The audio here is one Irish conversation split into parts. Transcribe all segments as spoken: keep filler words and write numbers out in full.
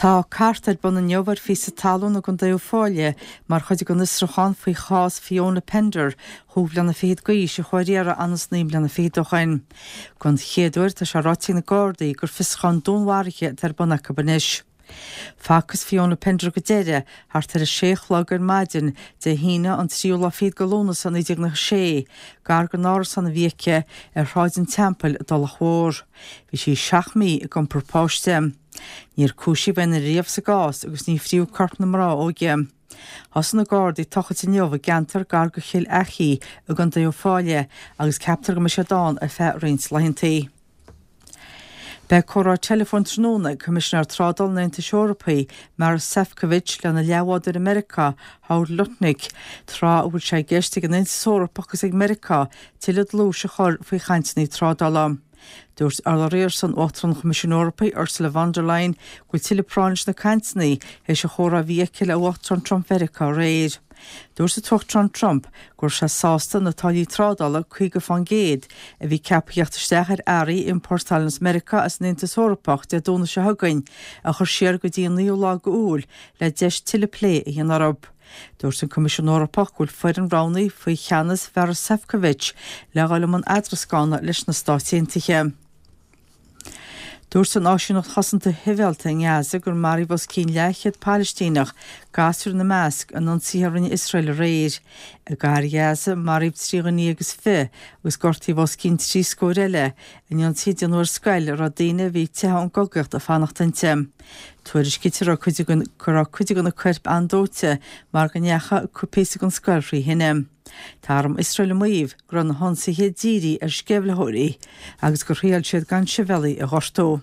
Tá cartad bun an neomhar fi sa talún a gon daoifáile mar chuid gon israchan faoi chás Fiona Pender húblan na féad gaí se choiríar anas níomlan na féad dochain. Gon chéadúir tá se rátíí na gárdaí gur fischan dúnmhariche tar buna cabanis. Facus Fiona Pender go déire hart ar a séchlagur maidin de hína an tríúla féad golóna san idir na sé, gar go náir san na bhíce ar ráidin tempel dul a chóir. Bhí sí seach mí gon propáiste. Níor cúisi ben a riamh sa gás agus ní fríú corp na mrá óge. Has na gárdaí tochad in neomh gentar gar go chill echi a gan daoifáile agus captar go me se dáin a fe rins lehintaí. Be chorá telefón tróna Commissioner Trádal Nainta Seorpaí mar Sefcovic le na leabháidir America Howard Lutnick trá bhfuil sé geiste an Nainta Seorpachas ag America tilad lú se chur faoi chaintní Trádala. Dúirt Arla réir san ótran Commissioner Eorpaí Ursula von der Leyen go tiile práins na caintní é se chóra bhíciil a ótran Trump Verica réir. Dúirt sa tuchtran Trump gur se sásta na talí Trádala chuige fan géad a bhí ceapíochttasteach ar airí in Portálans America as Nainta Seorpach de dúna se thugain a chur siar go dtíon níú lá go úl le deis tiile lé a dhéan arab. Dúirt san Commissioner Eorpach bhfuil foiir an ránaí faoi cheannas Vera Sefcovic le gáil man adrascána leis na stáitiíntiche. Dúirt san áisiúnacht chasanta hivelta in Gaza gur marí bhs cín leichiad Palestínach gasúr na measc an an tíharrin Israel réir. A gar Gaza maríb tríganí agus fi agus gortaí bhs cín trí scóréile in an tíad an uair scail ar a daine bhí tethe an gogacht a fannachtante. Tuairis citar a chuide gan na cuirp andóte mar gan neacha cupéisa gan scailfrí hinne. Táram Israel maíomh gur an honsa héad díri ar sceblethirí agus gur riail siad gan sibhelaí a ghortó.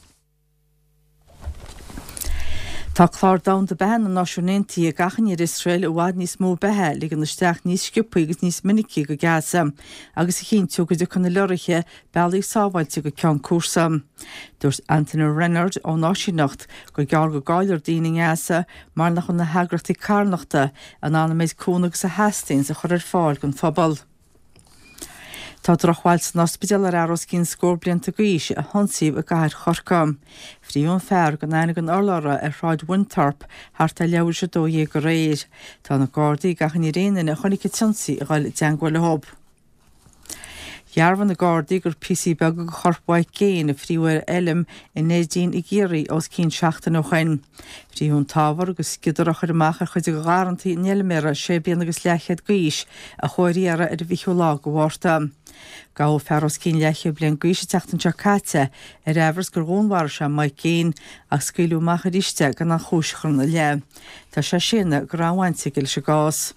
Tá chlár dam de behan an náisiúnéntaí a gachan ar Israel a bhhaid níos mó bethe le an isteach níos sciúpaí agus níos minicí go Gaza agus i chin tuga de chuna leirithe bealaí sábhailte go ceann cuasa. Dúirt Anthony Rennard ó náisiúnacht go geall go gáilir daoine Gaza mar nach chun na heagrachtaí carnachta an anna méid cúnagus a Hastings a chur ar fáil gon phobal. Tá drochháil san ospidal ar aros cín scór blianta gaois a honsaíh a gaiir chorcam. Fríún fearr go naine an orlára ar ráid Winthrop thart a leabhar se dó dhé go réir. Tá na gárdaí gachan í réanana a chonig tionsaí a gáil deanghil hob. Jarvan na gárdaí gur P C beg go chorpáid céin a fríúir elim in nédín i géirí os cín seachtain ó chain. Fríún tábhar agus skidarach ar amach a chuide go garantaí neilméra sé bíana agus leichead gaois a choiríara ar a bhíú lá go bhharta. Gá fearros cín leiche blian gaoise teachtain se caite ar ehars gur gúnhhar se mai céin ach scailú macharíiste gan an chúisechan na le. Tá sé sinna gur anhainte gil se gás.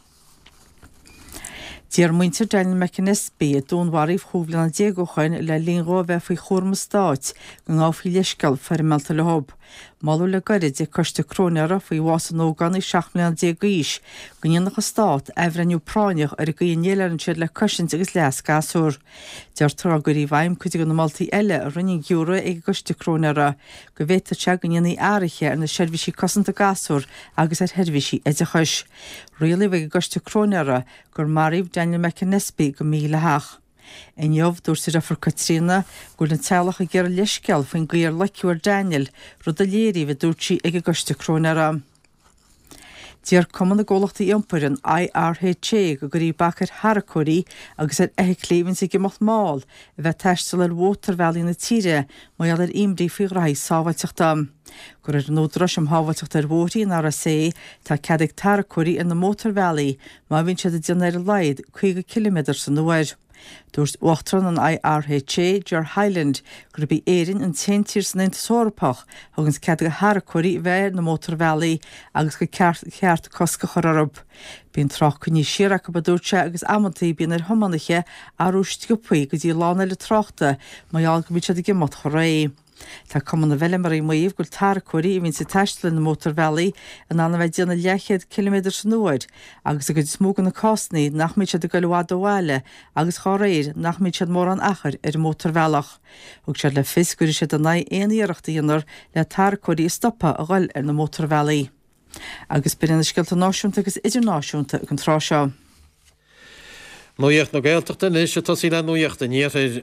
Díar muintir Daniel McInnesby a dúnmharíh chúblan na déagóchain le líonrá bheith faoi chóirma stáit go ngáfaí leisceal ferimmelta le hob. Malú le garid é coiste cróneara faoi bhásan ógan i seach mbliana déagaois go níonach a stát ehrenniú práineach ar a go dhéanaar an siad le cosint agus leas gasúr. Dear trá gurí bhaim chuide go na maltaí eile a rinne giúra ag coiste cróneara go bhéta te go níanaí áirithe ar na seirbhísí cosanta gasúr agus ar herbhísí éidechais. Rialaí bheith coiste cróneara gur maríomh Daniel McInnesby go míle heach. In jobh dúir sa rafar Katrina gur na tealach a ggéir leisceal faoin gcuir leciúir Daniel rud a léirí bheith dúirtí ag coiste cróneara. Díar cuman na ggólachta iompar an I R H A go gurí bachar Haracóí agus ar eiclíonn sa gimocht máil a bheith teistil ar Water Valley na tíre má eall ar imrí faoi raith sábhailteachta. Gur ar nódras am hábhailteachta ar bhótaí an R S A tá ceadaigh Taracóí in na Water Valley má bhíonn siad a dtíanana ar laid chuige kilometr san nuair. Dúirt uachtaran an I R H A Ger Highland gur bí éireann an téintír san Nainta Seorpach thugans ceadaigh Haracóí bheith na Water Valley agus go ceart cosca chur arab. Bíonn troch chuní siar go badúirte agus amantaí bíonn ar thomanacha arúist go puí go dtí lána le trochta má eall go bhí siad ag gimot cho ré. Tá cuman na bheile mar í maíomh gur Taracóí i bhíonn sa teistil na Water Valley an anna bheith déanana leichead kilometr san nuair agus a go smógan na cosnaí nach míid siad a goilhád do bhile agus chá réir nach míid siad mór an achar ar Water Vallach. Ug siad le fis gurí siad a naid aonaíireachta dhéanaar le Taracóí stoppa a ghail ar na Water Valley. Agus bíonn na scialta náisiúnta agus idirnáisiúnta an trá seo. Nuíocht na Gaeltachta is se tosí le nuíochtta níor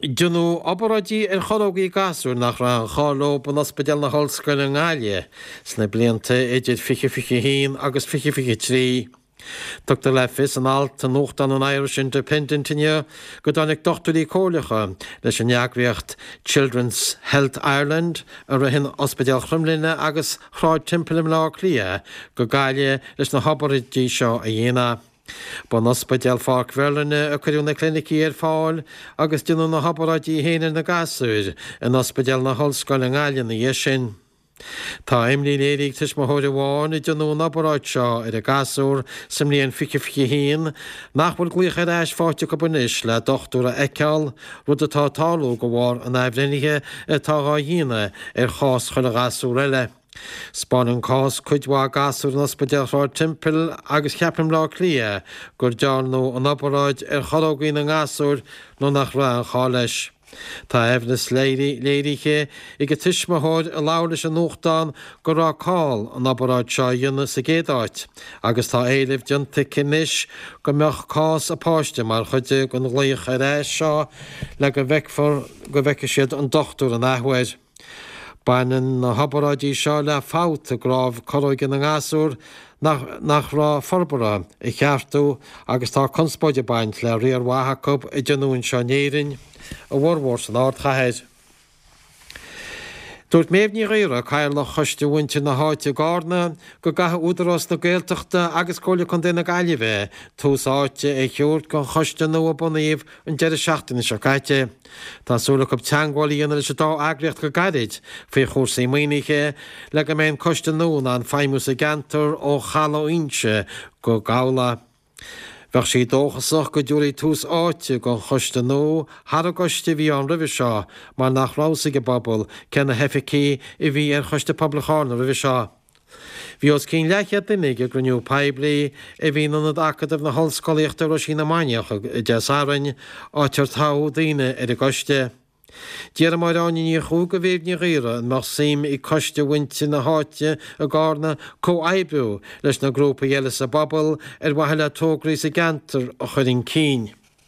Dúnú obaráidí ar chorógaí gasú nach ra an cháó ban ospedal na hallscoil an gáile sna blianta idir fiche fiche hín agus fiche fiche trí. Tugtar le fis an alt an nócht an an Irish Independent-inne go dánig dochtarí cólacha leis an neagriocht Children's Health Ireland ar a hin ospedal chrumlinne agus chráid timpim lá clia go gáile leis na habaridí seo a dhéana. Ban ospedal fák verlenne a chuún na clinicí ar fáil agus duú na habaráidí héanaar na gasúir an ospedal na hallscoil an gáile na dhé sin. Tá imlí érig tuis mothir bháin i duú na habaráid seo ar a gasúr sam líon fiche fiche hín nach bhfuil gluocha éis fáte go bunis le dochtúra eiceáil rud atá talú go bhhar an éibhrinithe atá dhéine ar chás chuil a gasúr eile. Spáin an cás chuidhá gasú an ospedalrá timpil agus ceapim lá clia gur dearnú an obaráid ar chorógaí an gasúr nó nach ra an chá leis. Tá efnas léiriche i go tuismathir a lális an nóchtán go rá cáil an obaráid seo dionne sa géadáit, agus tá éileh dionta cinis go meach cás a páiste mar chuide go léoch a réis seo le go bheicear go bheice siad an dochtú an áhuair. Bainan na habaráidí seo le fát a grábh choróigin an gasúr nach rá forbara i cheartú agus tá conspóide baint le riar wathacob i dionúin seo néirin a bhórhór san áir chahéid. Dúirt méimhní réire caiil le choisteúinte na háite gána go gathe údarrás na Gaeltachta agus cóla chun déna gaiileh túsáite é cheúirt go choiste nua bunaíomh an deire seachtainna seo caiite. Tásúla go teangáilíonna leis dá agriocht go gaiid fé chósaí muoinige le go mbeon coiste nóna an feimús a gentar ó chalóínse go gála. Bheith sí dóchasach go dúirí tús áite go choiste nó har a goiste bhí an rih seo mar nach rásaige bobbal cena heficí i bhí ar choiste poblblicáin na rih seo. Bhí os cín leichead dunig a gruniú peblií i bhí an acadmh na hallscoíochtta ro sí na maineach i d deasáin átear tá daine ar a goiste. Díar mar ránin í chuú go bhéhní riire an mar sim i coiste winte na háite a gána có aibú leis na grúpa dhéile sa bobbal ar bhaile tógraí sa gentar a chuirn cín.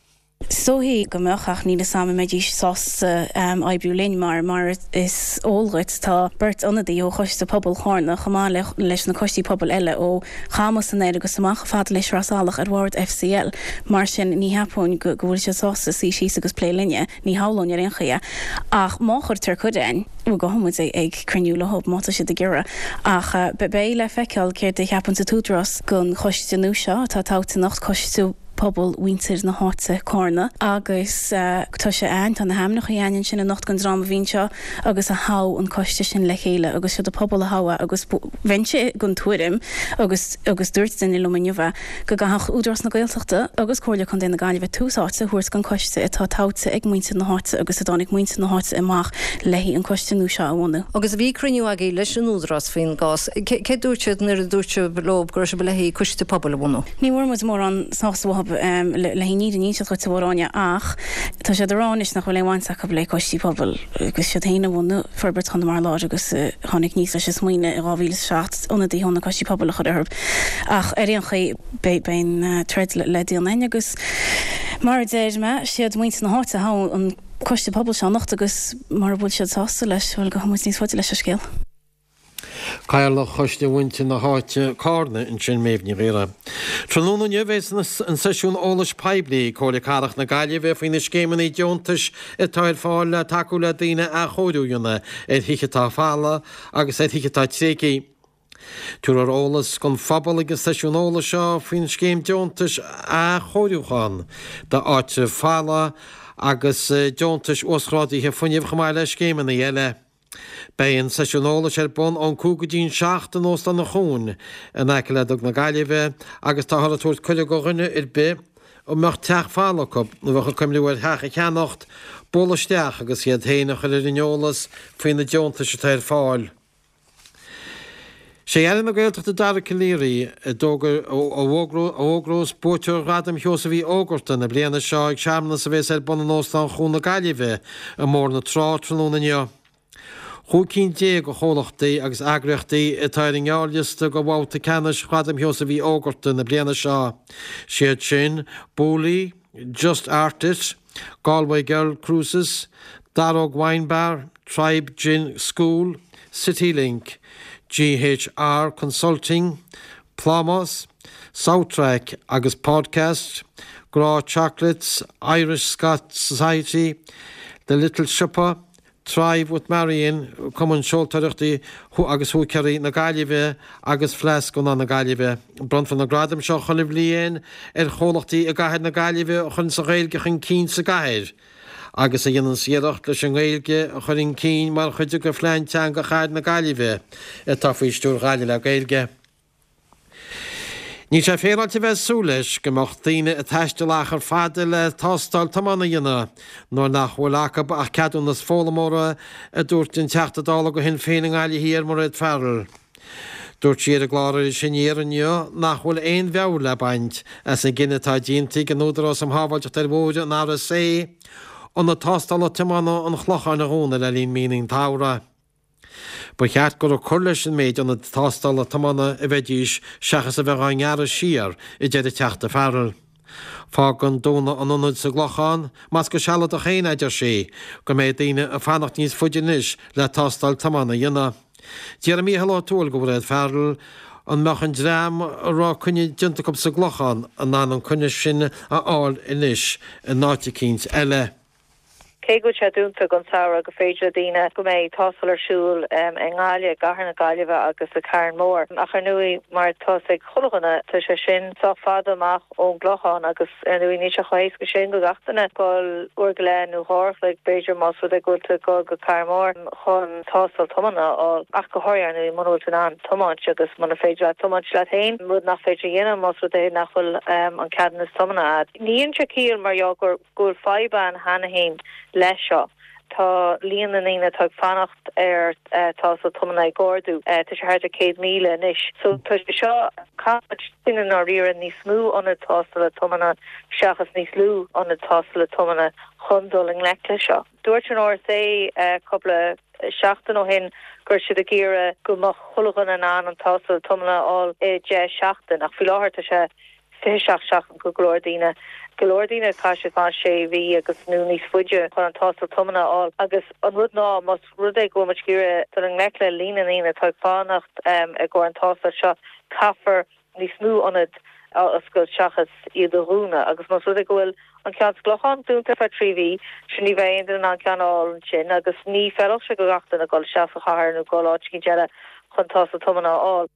So hí go meachach ní na sama méid sás um, aibbrúlín mar mar is óilrit tá burt anadaí ó choiste pobl chána chamá le, leis na costí pobl eile ó chamas san éile agus samach fad leis rasálach ar Ward F C L mar sin ní hapún go bhfuil se sása sí sí agus plélinne ní hálan ar inchaia ach máchar tar chudain u go homid ag cruniú le hob máta si de gura ach uh, be bé le feiceáil céir de cheapan sa túdras gon choiste nú seo tá táta nacht coistú pobl winter na háte cóna agus uh, tá sé an an na hamnach dhéanaan sin a nacht gan drama bhín seo agus a há an coiste sin le chéile agus siad a pobl a háa agus bhaintse gon tuairim agus agus dúirt den i luminiuha go gath údras na Gaeltachta agus cóirle chun déna gáileh túsáte thuirt gan coiste atá táte ag muinte na háte agus a dánig muinte na háte amach lehí an coiste nú seo bhna. Agus a bhí cruniú a leis an údras faoin gás ce dúirtead nar a dúirte lob gur se be lehí coiste pobl a bhna. Ní bhfuir mu mór an sáhab Um, le, le híní ní chu bhráine ach tá sé doránis nach bhfuil lehaintach go le costí pobl agus sé héine bhna forbert chu mar lá agus tháinig níos leis smuoine i ráhíle seach óna dí honna costí pobl a chud arb ach ar an chu ben tred le díanaine agus mar déir me siad muinte na háte há an costí pobl se nacht agus mar bhfuil siad sásta leis bhfuil go hamú níos fáte leis a scéal. Cair le choiste bhainte na háite cána in sin méhní réire. Tróna nevéis an seisiún ólas peblií cóla carach na gaiile bheith faoine scéman í deontais i táir fáil le takeú le daine a chóúúna ar thichetá fála agus é thichetá tréci. Túr ar ólas gon fabal agus seisiún óla seo faoin scéim deontais a chóúchan de áite fála agus deontais osrádaí he funineh chamáile le scéman na dhéile. Bein seisiúnóla sé bon an cúgadín seachta nó an na chún an eiceledug na gaiileh agus tá hala túirt chuile go rinne ar be ó mecht teach fálacob nó bhecha cumliúir thecha cheannacht bolasteach agus iad héine chuile rinneolalas faoin na deonta se tair fáil. sé ean na Gaeltachta dara cilírí dógur ógrós bútear radam heosa bhí ógurta na bliana seo ag seaamna sa bhés ar bon an nóstan chún na gaiileh a mór na trá tróna neo. Chú cín dé go chólachtaí agus agrachtaí i táir an gáiliste go bhháta ceannas chradam heosa bhí ógurta na bliana seo. Siad sin, búlaí, Just Artist, Galway Girl Cruises, Darrog Wine Bar, Tribe Gin School, CityLink, G H R Consulting, Plumos, Soundtrack agus Podcast, Gra Chocolates, Irish Scot Society, The Little Shopper, Thrive with Marion, Common Shultarachti, who agus who carry na Galive, agus Flask on na Galive, Brunt van na Gradam Shaw Choliv Lien, Er Holachti, a Gahad na Galive, Hun Sagelge, Hun Keen Sagahir. Agus a dhéanaan siadach leis an Gaeilge a chuir an cín mar chuide go phlein tean go chaid na Gaillimhe a tá faoi stúr Gaile le Gaeilge. Ní sé féráilte bheith súleis go mbeadh daoine a teiste lechar fada le tástáil tamána dhéanana nó nach bhfuil acha ach ceadún nas fólamóra a dúirt an teachtadála go hin féin an Gaile hir mar réad fearil. Dúirt siad a gláir sinnéaranneo nach bhfuil éon bheabh le baint as a gcinetá díntaí go núdarrás am hábhailte tar bóide an ára sé an na tástála tamána an chlochan na hóna le líon míning tára. Ba cheart gur a chuirleis an méid an na tástála tamána a bheitdíos seachas a bheith an ngearra siar i dtéad a teachta fearil. Fá gan dóna an anad sa glochan, mas go seala a chéine idir sé, go méid daoine a fannacht níos fuidinis le tástáil tamána dhéana. Díar a mí helá túil go bhfuil fearil an meach an drám rá cunne dinta sa glochan an ná an cunne sin a áil inis a náiticíns eile. Cé go sé dúnta gon saoire go féidir daoine go méid tásal arsúil um, in Gáile, gahar na Gaillimhe agus a Cairn Mór. A chu nui mar tosaigh chulganna tá sé sin tá fada amach ón glochan agus nui ní se chuéis go sin go gatainna gáil uirgile nó háirch le Beiidir más ru gúilta go go Cairn Mór chun tásal tomanna á ach go háir nui manúilta an tomáint agus mana féidir le tomáint le tain mud nach féidir dhéanam más ru é nachfuil um, an ceadnas tomanna ad. Níon se cíal mar jagur gúil faiba an hanahéin leis seo. Tá líon na íine tá fannacht ar tásal tomanna gordú tá sé háidir céad míle inis. So tá seo cáid duine ná riaran níos smú anna tásal tomanna seachas níos lú anna tásal tomanna chundul in leicla seo. Dúirt an áir sé coppla seachtain ó hin gur siad a gíire go mo chulagan an an an tásal tomanna áil é de seachtain ach fi láthir tá sé fé seach seachtain go glórdíine. Golórdíine caiise fan sé bhí agus nú níos fuide chun an tásal tomanna áil agus an rud ná mas rud é go muid gíire tar an leicla lína íine tá fánacht um, a go an tásal seo caafar níos smú anad as go seachas iad a rúna agus mas rud é gohfuil an cean glochan dúnta fe tríhí sin ní bheith idir an ceanáil sin agus ní ferach se go gachtain a gáil seafa cháir nó gáil áit cin deile chun tásal tomanna áil.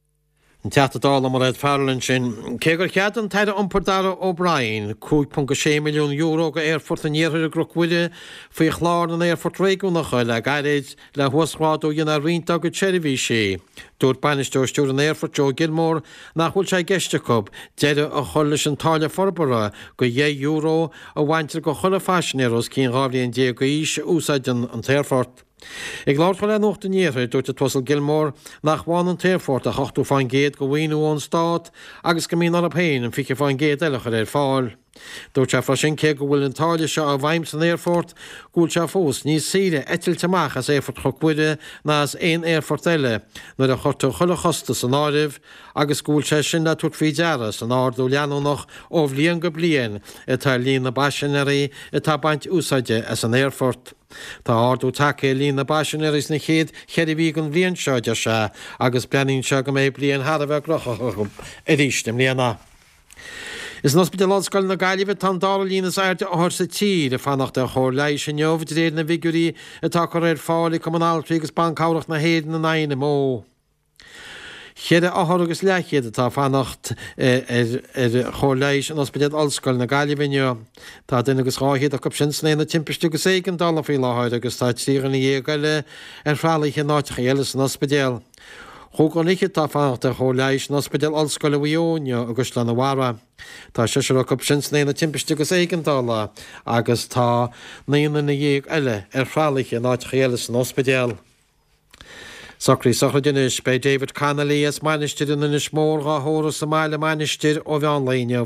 An teachtadála mar réad fearlann sin, cé gur chead an taide iompordara O'Brien, cúig pont sé milliún euro go airfort an éarthir a grochhuiile faoi chláir an airfort réúnacha le gairéid le thuasráid ó dhéana rionta go teirbhí sé. Dúirt banisteoir stúr an airfort Joe Gilmore nach bhfuil sé geisteachb deide a chur leis an táile forbara go dhé euro a bhaintear go chula faisinnéros cín rábhlíonn dé go ís úsáidean an tairfort. Ig láir chuil le nócht an éarthir dúirt a Tuasal Gilmore nach bháin an tairfort a chachtú fáin géad go bhhaoinú ón stát agus go míon ar a péin an fiche fáin géad eilechar ar fáil. Dúirt se fra sin cé go bhfuil an táile seo a bhaim san airfort gúil se fós níos síre etilteach as éirfort chocuide ná as éon airfort eile nuair a chuirtú chula chosta san áibh agus gúil se sin le tuair fao deara san ardú leanúnach ó bhlíon go blion atá líon na baisinéirí atá baint úsáide as an airfort. Tá ardú take líon na baisinéiris na chéad cheir bhí an bhíon seide se agus bleanín se go méid blion had a bheith grochachum i rístim líana. Is nos bit ládscoil na Gaillimhe tá dála línas airte áthir sa tír a fannacht a chóir leiis sin neomh réad na bhigurí atá chu réir fáil communáltaí agus bancáireacht na héad na naine mó. Chéad áthir agus leichéad atá fannacht ar chóir leiis an ospidéad allscoil na Gaillimhe. Tá duine agus ráhéad a go sin sné na timpistú go sé an dála fao láthir agus tá tíir na dhéagaile ar frálaigh náiticha eile san ospidéal. Thóg an iche tá fannacht a chóir leiis an ospidéal allscoil bhíónne agus le na bhara. Tá sé se go sin sné na timpiste go éigen dála agus tá naon na dhéag eile ar frálaigh náiticha eile san ospidéal. Sacrí sochadinis bei David Connolly as manisteir in na smór a hóras sa máile manisteir ó bhean léineh.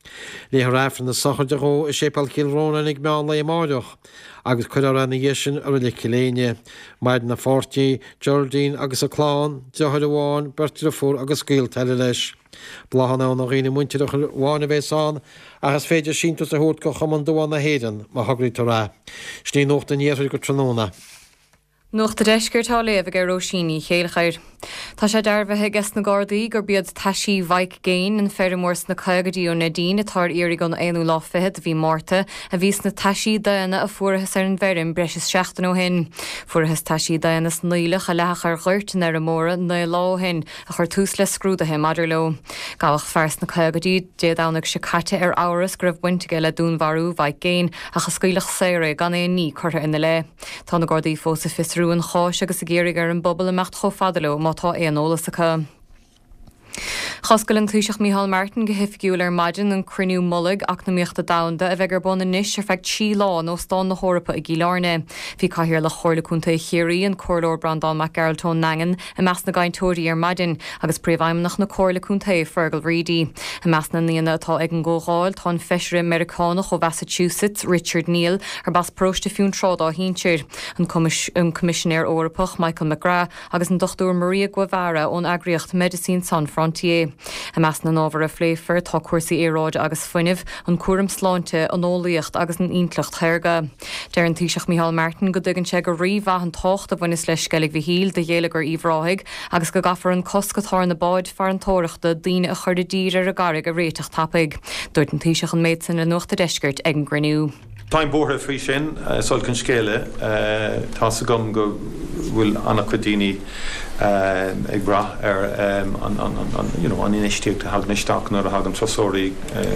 Lí raifran na sochar de ró i sépal cilróna ag meán le máideach, agus chuir an na dhéisisin ar le ciléine, maid na fortí, Geraldine agus a chlán, deochar amháin, bertir a fór agus scíal teile leis. Blahanna nach réine muinteach bháinna bhéán agus féidir síntas a thuút go chaman doháin na héan má thuglaí rá. Sní nócht an dhéir go tróna. Nuach de deisgurtá léh gur rósíní chéalchair. Tá sé darbhathe gas na Gardaí gur bead taisí bhaid géin an ferrimórs na caigadíú na díine tar irí gan éú láfihead bhí máta a vís na taisí daana a fuairthas ar an bherim breis seachtain ó hin. Fuairthas taisí daana snílech a lechar ghirtain ar a móra na láhin a chur tús le scrúdathe madidir lo. Gabhah fers na caigadí déadánach se caite ar áras gribh buinteige le dúnharú bhaid géin a chascuilech séire gan é ní chuirtha ina le. Tá na Gardaí fós a fisrú an cháis agus a géirigh ar an bobbal amecht chofadaló mátá éanolalas acha. Choscail an clúiseach Micheál Martin go hifgiúil ar maidin an cruniú mullig ach na míochta damda a bheith gur buna níos ar feicť sí lá nó stán na hórappa i gílárne. Bhí caithear le chorlaúnta chéirí an cordóir Brandán Mac Geraldtón Nangan a meas na gaiintóirí ar maidin agus príomhhaimnach na cordlaúnta Fergal Reedy. A meas na níana atá ag an ggóáil tá feisiir Americánach ó Massachusetts Richard Neal ar bas próiste fiún trád á hínseir. An commissionéir Órapach Michael McGrath agus an dochtúr Maria Guevara ón agriocht Medicine Sans Frontier. A meas na nábhar a phléifar tá cuasaí éráid agus funineh an cuaram sláinte an ólaíocht agus an intlacht thairga. Deir an tíiseach Micheál Martin go dtugann sé go riomh an tocht a bhaine leis scaigh bhí híl de dhéalagar íomhráigh agus go gafar an coscatáir na báid far an tóireachta daoine a chuir de dír ar a garig a réiteach tapaig. Dúirt an tíiseach an méid san le nuachta deisgurt ag an grinniú. Táim bórtha frí sin sol chun scéile tá sa gom go bhfuil anna chudaoine ag brath ar an inistíocht a hagan isteach nar a hagan trasóirí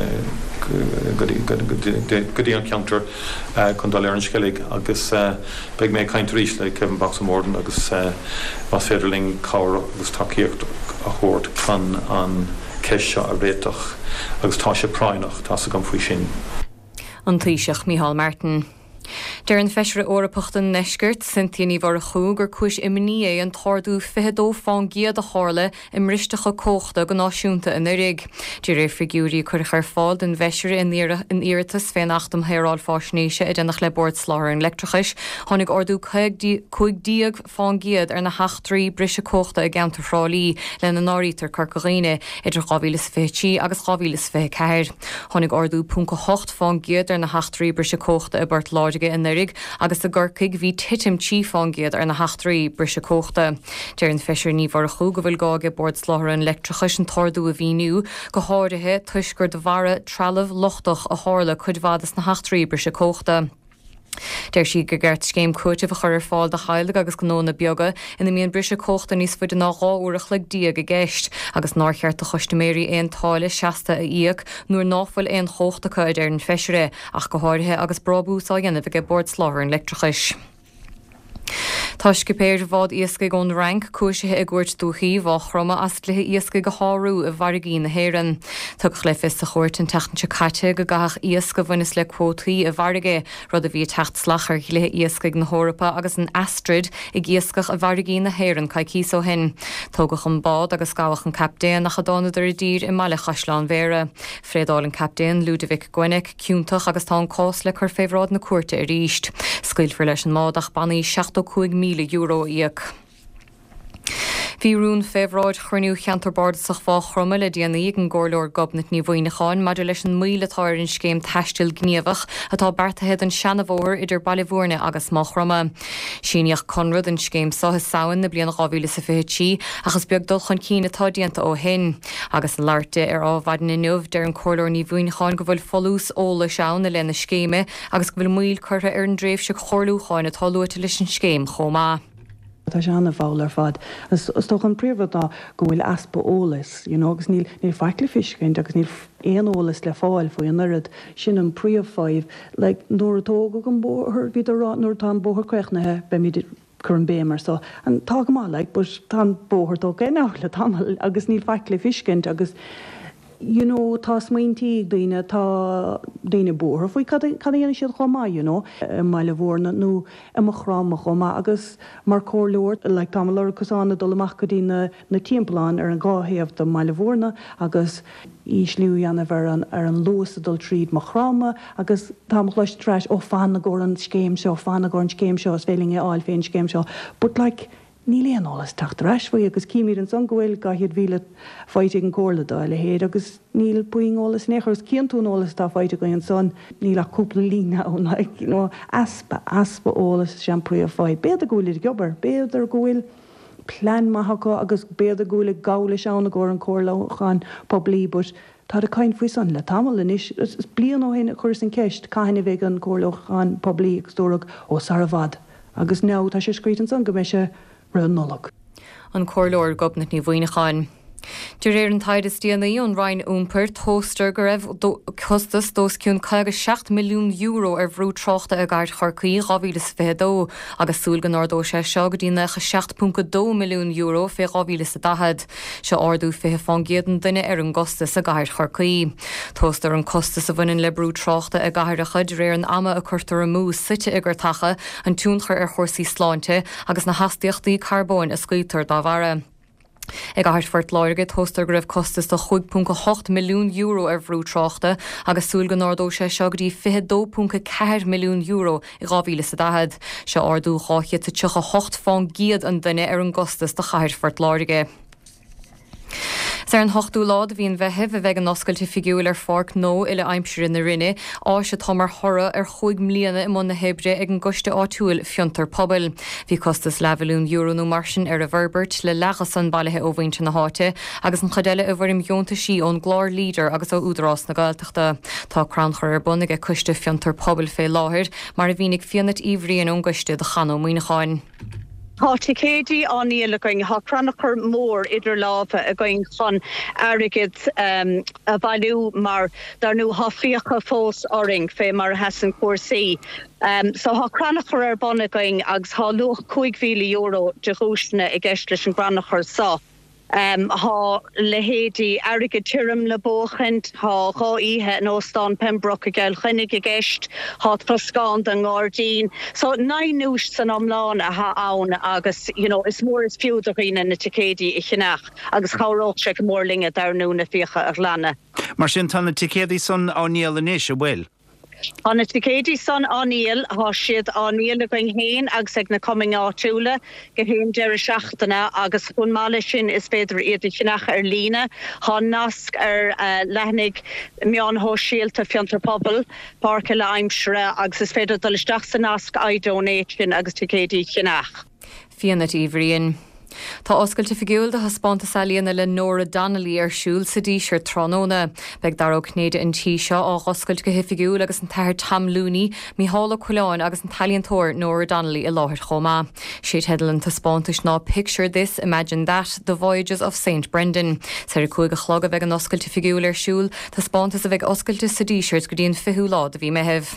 go dtí an ceantar chun dá léir an scilig agus beag mé caint rís le Kevin Boxamorden agus was féidirling cáir agus takeíocht a chóirt chun an ceis seo a réiteach agus tá sé práineach tá sa gom faoi sin. An tíiseach Micheál Martin. Deir an feisiir Órapachtain neisgurt Cynthia ní bhar a chuú gur cuis imní é an tardú fihedó fáin giad a hála im ristecha cóchta go náisiúnta in rig. Dí ré figúrí chuir ar fáil den feisiir in iiritas fé nachtam héráil fásnéise i denach le bord sláir an letrachis, tháinig ordú chuig díag fáin giad ar na heachtrií brise cóchta a gceantar frálíí le na náítar carcaghine idir gáhílas fétí agus gáhílas fé ceir. Tháinig ordú punca hocht fáin giad ar na heachtrií brise cóchta a bart lá in rig agus a ggurcaig bhí titim tífágiad ar na heachtrií brise cóchta. Deir an feisiir ní bhar a chu go bhfuil gáige bord sláthar an letrachas an tardú a bhíniu go háirithe tuisgur de bhara trealamh lochtach a hála chuidhvadas na heachtrií brise cóchta. Deir si go gceart céim cuaite a chur fáil de heilig agus góna beaga ina míon brise cóchta níos fuidir ná gáúach le díag a gceist agus nácheart a chuisteméirí éon táile seasta a íoc nuair náfuil éon chóchtacha ar an feisiire ach go háirithe agus brabúsá dhéanamh go bord sláthar an letrachis. Tá scipéir bhád iasca gón rank cuaisithe i gcuirt dúchaí bhá chroma as lethe iasca go háú a bharigí na héan. Tug lefis a chuirt an tetanse caite go gath iasca bhanas le quótaí a bharige rud a bhí techt slachar lethe iasca na hórappa agus an astrid i gíascach a bharigí na héan cai cí ó hin. Tógach an bád agus scáach an capdéan nach chadáidir a dír i meile chaisleán mhéire. Frédáil an capdéan Ludovic Gwynnick ciúntach agus tá an cás le chur féhrád na cuairte a ríist. Scailfir leis an mádach bannaí seachtó míle euro íoc. Bhí rún féhráid chruinniú cheantarbád sa fá chroma le déanaí an ggóirleir gobnat ní bhaoineáin maidir leis an míletáir in scéim taistil gníomhach atá bertathe an seanmhór idir bailhórne agus má chroma. Síneach Conrad an scéim sothe saoin na bliana gáhíle sa fití agus beag dul chun cína tádíanta ó hin. Agus an leirte ar ábhadan in nuh dear an cóirleir ní bhaoineáin go bhfuil folús óla seán na lena scéime agus go bhfuil muil chuirtha ar an dréibh se chorlúcháin atá luata leis an scéim chomá. Tá seanna bháil ar fad. Sto an príomhdá go bhfuil aspa ólas, agus níl níl feicla fiscin agus níl éon ólas le fáil faoi an nuad sin an príomhfáibh le nuair atóga an bóthir bhí ará nuair tá bóthir cuichnathe be míidir chur an bémar so an tá má le bus tá bóthirtó gé nála tamil agus níl feicla fiscint agus you know, tá smaointí daine tá daine bóthir faoi cad dhéana siad chomá, you know, meile bhórna nó imachráma chomá agus mar cóirleir le tá leir cosánna dul amach go dtína na timpplaán ar an gáhéamh do meile bhórna agus ís liú anna bhar an ar an lósa dul tríd mar chráma agus tá leis treis ó fanna go an scéim seo fanna go an scéim seo féling é áil féin scéim seo, but like ní léon álas tacht reis faoi agus cíimiir an san gohfuil gaiad bhíle fáite an cóla dá le héad agus níl buing álas nechars ciantún álas tá fáite go an san níl a cúpla lína ón like, you know, aspa aspa álas seamprí a fáid. Béad a gúil gobar, béad ar gúil plan maithacha agus béad a gúil gála seánna go an cóla poblí, but tá a caiin faoi san le tamil inis is blian ó héna chuir an ceist caiinna bheith an cóla an poblí agstórach ó Saravad agus ná tá sé scrít an san go mé se Nolog. An cóirleir gobna ní bhuiineáin. De réir an taid is díanaí an Ryan úmper tóstar go raibh costas dós ciún chuige seacht milliún euro ar bhrú trochta a gaiir chorcaí gáhílas fedó agus súil gan ardó sé seo go dtína seacht punca dó milliún euro fé gáhílas a dahad. Se ardú fé fangéadan duine ar an gostas a gaiir chorcaí. Tóstar an costas a bhainn le brú trochta a gaiir a chud réir an ama a chuirtar a mús site igur tacha an túnchar ar chórsaí sláinte agus na hastíochtaí carbón a scuútar dá bhara. Ag airtfort láirgad tóstar go raibh costas do chuig punca hocht milliún euro ar bhrú trochta agus súil go nárdó sé seo go dtí fidó punca ceir milliún euro i gáhílas a dahad. Se ardú cháiche sa tucha hocht fán giad an duine ar an gostas do chairtfort láirge. Sa an hochtú lád bhí an bheitheh a bheith an oscailte figiúil ar forc nó ile aimsir in na rinne á se tomar thora ar chuig mlíana i mna hebre ag an goiste áitiúil fiontar pobl. Bhí costas levelún euro nó marsin ar a bherbert le legas an bailithe ó bhainte na háte agus an chadeile a bhfuir imjónta sí ón glár líder agus ó údrás na Gaeltachta. Tá cranchar ar bunnig a cuiste fiontar pobl fé láthir mar a bhínig fianat íomhríon ón goiste de chanó muoineáin. Tá ticédí aníal a going hacrannachar mór idir láfa a going chun airigid um, a bhailú mar dar nó hafriocha fós oring fé mar hesan cuasaí. Um, so hacrannachar ar bonna going agus há luach chuig mhíle euro de rúisna i gceist leis an grannachar sa. Um, há lehédí airigid tírim le bóchant, há há ihe an óstán Pembroke a geil chuinnig a gceist, há troscáin an gárdín. So nainúis san amláin a ha ann agus, you know, is mór is fiúdaghine na ticédí i chinach agus cháróch se mórlinge dar nú na ficha ar lana. Mar sin tan na ticédí son áníal inis a bhfuil. An na ticédí son aníal há siad aníal a going héin agus ag na coming áitiúla go héim deir seachtainna agus chun mála sin is féidir iad chinach ar lína. Há nasc ar uh, lehannig meán hó síalta fiontar pobl parca le aimsire agus is féidir dul isteach sa nasc I donate sin agus ticédí chinach. Fianna íomhríon. Tá oscailte figiúil de haspánta salíanana le Nóra Donnelly ar siúil sa dísir tróna. Beag daró cnéide an tí seo á oscailt go hifigiúil agus an tair Tam Looney, Mícheála Chuileáin agus an taliontóir Nóra Donnelly i láthir chomá. Siad headlan tá spántais ná Picture This, Imagine That, The Voyages of Saint Brendan. Sa chuig a chlog a bheith an oscailte figiúil ar siúil, tá spántas a bheith oscailte sa dísirt go dtíon fiú lád a bhí mehebh.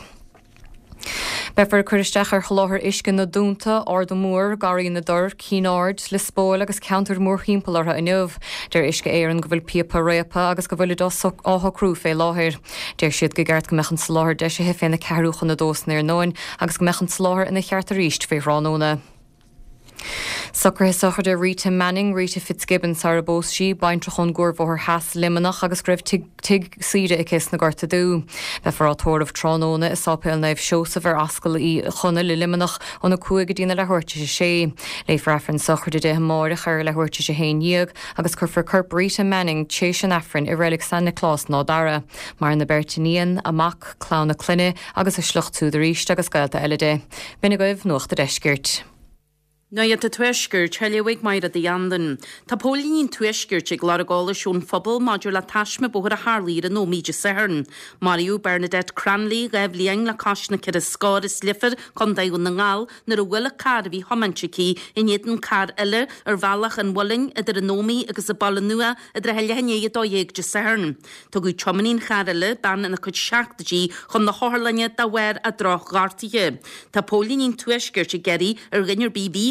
Befar chuiristeach ar choláthir isce na dúnta ard do mór garí na dur cínáard le spóil agus counter mór chimpalartha a nuamh. Deir isce éan go bhfuil piapa réapa agus go bhfuil dó átha crú fé láthir. Deir siad go gceart go mechan sláthir de sé féna ceúchan na dós nair nóin agus go mechan sláthir ina cheart a ríist fé ránóna. Sucr sochar de Rita Manning, Rita Fitzgibbon Sarah Bósí, baintrachon gúrmhór has limanach agus greibh tig, tig síide i cés na garta dú. Befar átóir of trónóna is sápéil naibh seosah ar ascail í chuna le limanach an na cuaig dína le huirte sé. Leif referen sochar de dehe mórach ar le huirte sé héníag agus chufar curp Rita Manning tééis an efrin i relic San Nicholas ná dara. Mar na Bertiníon, amach, clán na cluine agus a sluchtú de ríist agus gailta eile de. Bina goibh nuachta deisgirt. Na iad a tuisgur treilehhaig mair a dhéandan. Tá pólín tuisgurt ag laragála siún phobal maidir le taisme bóthar a hálíí a nómíide saharn. Mariú Bernadette Cranley gaibh líang le caiisna cid a scáir is lifer chun daún na ngáil nar a bhfuil a car a bhí homanseí in iad an car eile ar bhealach an bhling idir a nómí agus a balla nua idir a heilehenne dó dhéag de saharn. Tá go chomanín char eile ban ina chud seachtatí chun na háirlanne da bhhair a droch gáirtaige. Tá pólín tuisgurt a geirí ar rinnear B B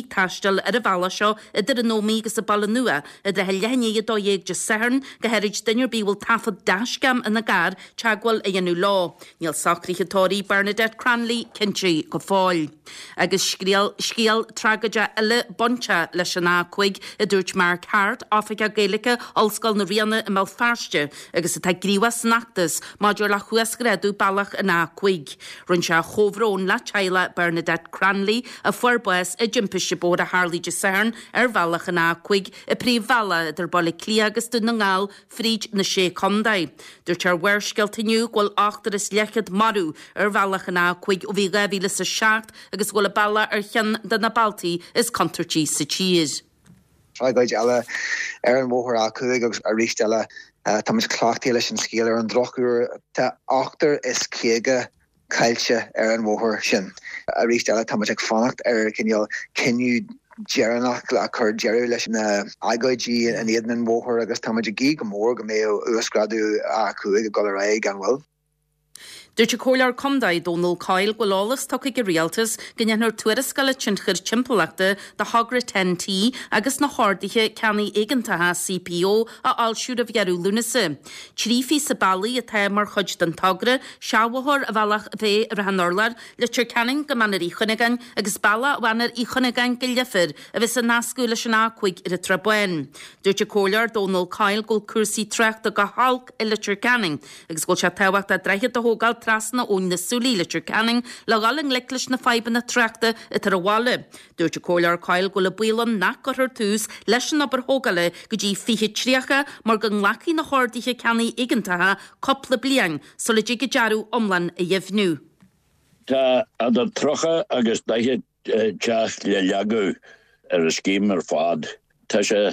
míg taistal ar a bhela seo idir an nóí agus a balla nua a de leine i dóhéag de san go heirid duineir bíhil tafa dasgam in na gar teagháil a dhéanú lá. Níl sacríchatóirí Bernadette Cranley cinse go fáil. Agus scíal tragaide eile bonte leis an ácuig a dúirt Mark Hart África Gaelica Olscoil na Riana i Belfast agus a tá gríomhas nachtas maidir le chuasgredú bailach an ácuig. Rún se chomhrón le teile Bernadette Cranley a fuorbuas a jimpiste bód a Harley de Cern ar bhealach an ácuig i príomhheala idir bolla clí agus dú na ngáil fríd na sé condaid. Dúirt ar bhuirsceiltaniu ghfuil achtar is lechad marú ar bhealach an ácuig ó bhí gabhíle sa seacht agus bhfuil a balla ar chean den na Baltaí is contartí sa tíir. Tráid eile ar an bmhthar ácuig agus a ríist eile tá mis cláchtaí leis an scéal ar an drochúr tá achtar is céige caiilte ar an bmhthar sin. A ríist eile tá mis ag fannacht ar cinneal cinniú Jeranach le chur Jerry leis na agaidí an éan an bmhthar agus tá muid gí go mór go mé uasgradú acuig a go raig an bhfuil. Dúirte cóilear condaid Donald Kyle golálas tucha go rialtas gannnear tuairiscaile tinchir timpachta de hagra ten T agus na hádaithe ceannaí éigeantathe C P O a alsiúr a bhearú lúnasa. Trífi sa bailí a the mar chuid den tagra, seáthir a bhealach bheith ar an orlar le tir canning go manar í chunagan agus balla bhanar í chunagan go lefir a bheits an nascú leis an ácuig ar a trabuin. Dúirte cóilear Donald Kyle gol cuasaí treachta go halc i le tir canning agus gol se tehacht a dreiche a hógáil trasna ón na súlí le tir canning le galing leiclis na faiban na treachta i tar a bháile. Dúirte cóilear Kyle go le builam nach go thur tús leis an aber hógale go dtí fiche tríacha mar go nglaci na hádaithe ceannaí éigeantathe coppla blian so le dtí go dearú omlan a dhéimhnú. Tá a do trocha agus daiche teas le leagu ar a scéim ar fad. Tá sé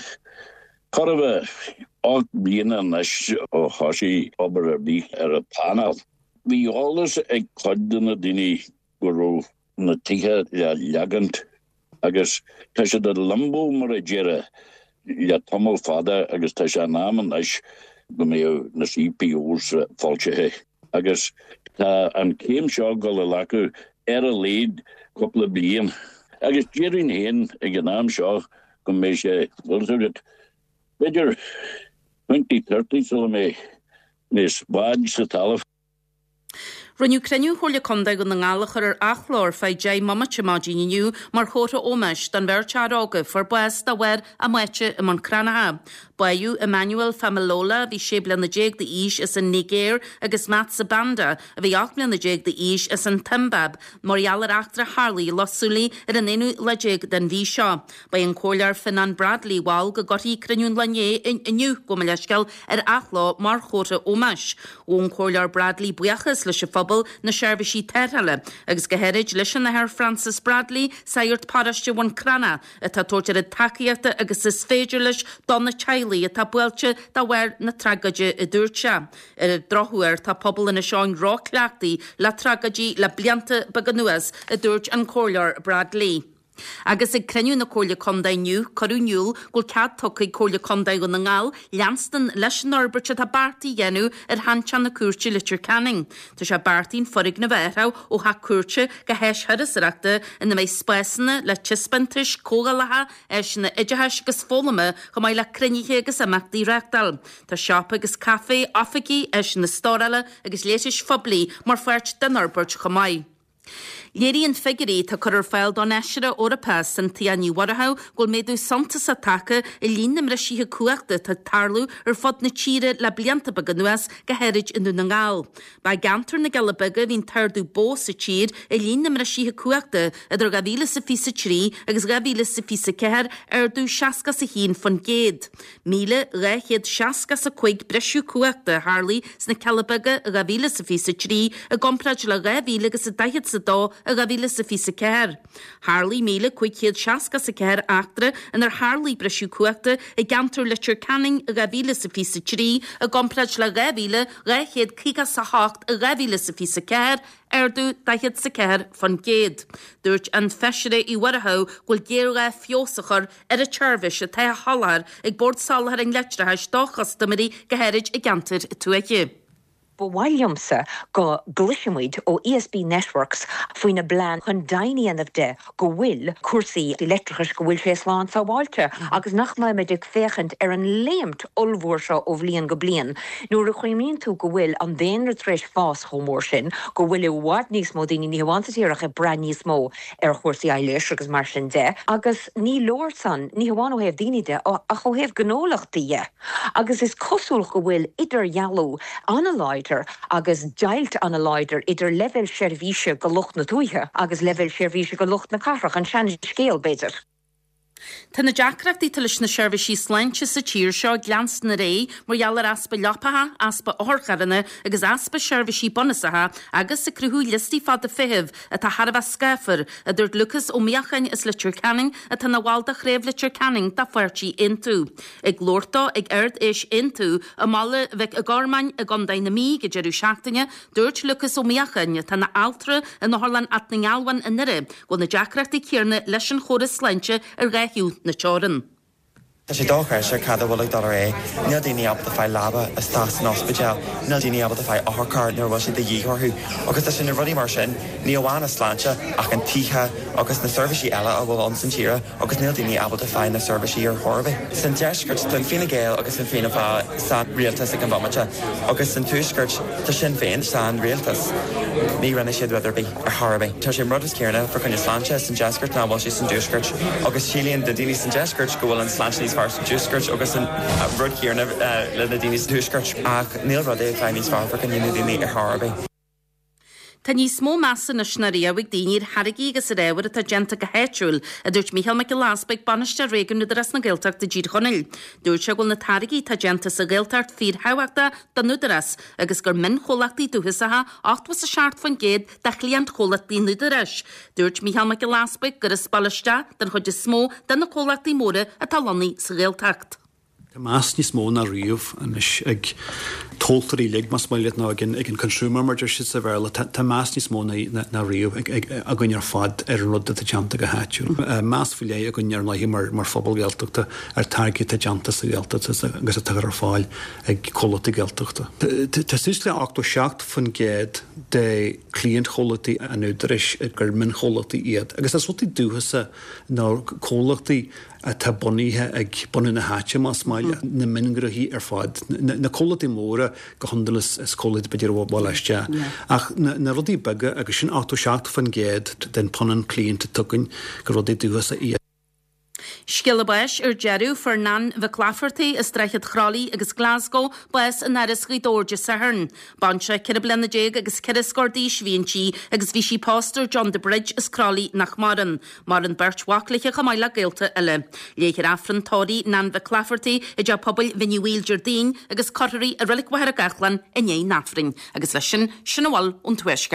chorbh ág bliana leis ó thosaí obair ar bí ar a panel. Bhí álas ag chuideann na daoine go raibh na tithe le leagant agus tá sé de lambo mar a deireadh le tomó fada agus tá sé náman leis go mé na C P Os fáiltethe. Agus tá an céim seo go le leacu ar a léad coppla bliain. Agus deireadh héin ag an náam seo go mé sé bhfuiltead beidir twenty thirty so mé níos báid sa talamh. Runniu creniu hóla condaig go na ngálachar ar achlór fai jai mama chimadíniu mar chóra ómeis dan ver charága for bues da wer a mueche im an cranaha. Baiu Emmanuel Famalola vi sheblan na jeg de ish is in Niger agus mat sa banda a vi achblan na jeg de ish is in Timbab morialar achtra Harley losuli er an inu la jeg den vi sha. By an cóilear Finan Bradley wal go goti creniun lanye in inu go meleskal er achló mar chóra ómeis. Ón cóilear Bradley buachas le fphobal na seirbhísí terhale agus go heirid leis na Herr Francis Bradley sairt paraiste bhain crana a tá tóirtear a takeíochta agus is féidir leis donna Chailí a tá buailte dá bhhair na tragaide i dúirte. Ar a drochuair tá pobl ina seáin ráchleachtaí le tragaidí le blianta baganuas a dúirt an cóilear Bradley. Agus ag creniu na cóla condainiu, corúniúil, gul cad tocaí cóla condaig go na ngáil, leanstan leis an orberte tá bartaí dhéanú ar hanchan na cuairte litir canning. Tá sé bartaín forig na bheithra ó ha cuairte go héis harasarachta ina mé spésanna le tispantis cógalatha eis na iditheis gus fólama go mai le creniché agus amachtaí reachtal. Tá seapa agus café afaigí eis na stórala agus léisis foblaí mar fuirt den orbert go mai. Léiríonn figurí tá chur ar fáil don eisiire orpás san tíanaí waratha gol méadú santas atacha i lín na mrisíthe cuachta tá tarlú ar fod na tíre le blianta baganuas go heirid inú na ngáil. Ba gantar na galabaga hín tardú bó sa tír i lín na mrisíthe cuachta idir ga bhíle sa fí sa trí agus ga bhíle sa fí sa ceir ar dú seaca sa hín fan géad. Míle réchéad seaca sa chuig breisiú cuachta Harley sna calabaga a ga bhíle sa fí sa trí a gompraid le ga bhíle agus a daiad sa dó a ga bhíle sa fí sa ceir. Harley míle chuigchéad seaca sa ceir achtra in ar Harley breisiú cuachta i gantar litir canning a ga bhíle sa fí sa trí a gompraid le ga bhíle réchéad cíga sa hácht a ga bhíle sa fí sa ceir ardú daiad sa ceir fan géad. Dúirt an feisiire i waratha ghfuil géirga fiosachar ar a teirvis a the hallar ag bord salhar an leitrathe dochas damarí go heirid i gantar tuaiche. bhhailliamsa go gluisimuid ó E S B Networks faoin na blan chun daíanamh de go bhfuil cuasaí electrichas go bhfuil sé sláán sa bháilte agus nach mai me ag féchant ar an léimt olmhór seo ó bhbliain go bliain. Nuair a chuimíonn tú go bhfuil an déanaar treis fás chomór sin go bhfuil i bhhad níos mó daoine ní bhaintetíireach i bre níos mó ar chóirsaí eilis agus mar sin de agus ní leir san ní bháin ó héh daoine de a cho héh gnólachtaí agus is cosúil go bhfuil idir jaallú an leidir agus deilt an leidir idir level seirbhíse go lucht na túithe agus level seirbhíse go lucht na carach an sean scéal beidir. Tá na deacreachtaí tuis na seirbhísí sleinte sa tír seo gleans na ré mar geallar aspa leopatha, aspa orcharanna agus aspa seirbhísí bonasatha agus sa cruthú listí fad a fihibh a tá Harbh scafar a dúirt Lucas ó miachain is litir canning a tá na bhálta chréibh litir canning tá fuirtí intú. Ag glórta ag aird is intú a mála bheith a gármain a gandain na mí go dearú seachtaine dúirt Lucas ó miachain tá na altra a na Harlan atningalwan in nire go na deacreachtaí céarna leis an chóras sleinte ar gaith na teoran. Tá sé dóchar se cad bhfuil dar é, níl daoine ab a fáil labba a stás an ospidéal, níl daoine ab a fáil áthcar nuair bhil si de dhíorthú. Agus tá sin na rudí mar sin, ní amháin sláinte ach an títhe agus na serviceí eile a bhfuil an san tíre agus níl daoine ab a fáil na serviceí ar Thorvey. San deisgurt don fina géal agus san fina bhá san rialtas ag an bhamate, agus san túisgurt tá sin féin san rialtas. Ní rinne siad Wetherby ar Thorvey. Tá sé rud is céarna for chun sláinte san deisgurt ná bhil si san dúisgurt, agus sílíonn de daoine san deisgurt go bhfuil an sláinte far san dúsgurt agus an rud céarna le na daoine dúsgurt ach níl rud é fáin níos far gan inú daoine ar Thorvey. Tá níos mó measa na snarí a bhíh daoine harigí agus a réhar a genta go héitiúil a dúirt Michael McGillásbeig baniste régan nudaras na ggéilteach de dír chonil. Dúirt se go na tarigí tá genta sa ggéilteart fír hahaachta don nudaras agus gur min cholachtaí dúhasatha áchtwas a seart fan géad de chliant cholachtaí nudaras. Dúirt Michael McGillásbeig gur is balliste den chuid is smó den na cholachtaí móra a talonnaí sa ggéilteacht. Tá más níos mó na riomh anis ag tóiltarí lig mas mai lit ná ag an consumer merger si sa bhela tá más níos mó na riomh a gine ar fad ar an rud a teanta go háitiúil. Más filé a gine ar naihí mar mar phobal gealteachta ar targi teanta sa gealta agus a tugar ar fáil ag cholatí gealteachta. Tá sús le achta seacht fan géad de client cholatí a nudaris gur min cholatí iad. Agus is rutí dúhasa ná cholachtaí a tá boníthe ag bonu na háte más máile na mingraí ar fád. Na cholatí móra go hondalas is cholatí beidir bhá leiste. Ach na rudí bege agus sin achta seacht fan géad den ponan client tugann go rudí dúhasa iad. Skillabais ar Jeru Fernan bheith clafartaí is streichad chrálí agus Glasgow bais an aris grídóide sa hern. Banse cir blena déag agus cir scordí svíintí agus bhí sí pastor John de Bridge is chrálí nach maran, mar an bert wacliche chamáile géalta eile. Léchar afran tóí nan bheith clafartaí i d pobl vinniuil Jardín agus choirí a relic wahar a gachlan in é nafring agus leis sin sinna bháil ón tuisce.